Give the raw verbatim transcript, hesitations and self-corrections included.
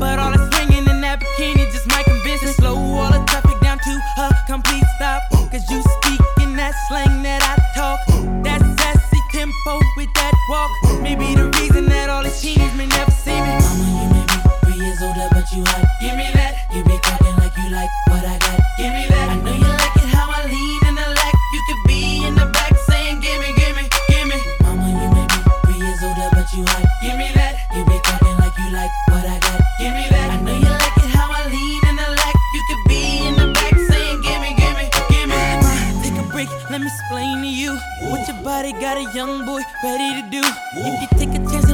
But all the swinging in that bikini just might convince me. Slow all the traffic down to a complete stop. Cause you speak in that slang that I talk. That sassy tempo with that walk. Maybe the reason that all these teenies may never see me. Mama, you may be three years older, but you hot. Give me that. You be talking like you like what I got. Give me that. I know you like it how I lean in the lack. You could be in the back saying, gimme, gimme, gimme. Mama, you may be three years older, but you hot. Give me that. You be talking like you like what I got. Give me that. I know you like it how I lean in the lack. You could be in the back saying, gimme, gimme, gimme. Take a break, let me explain to you what your body got a young boy ready to do. If you take a chance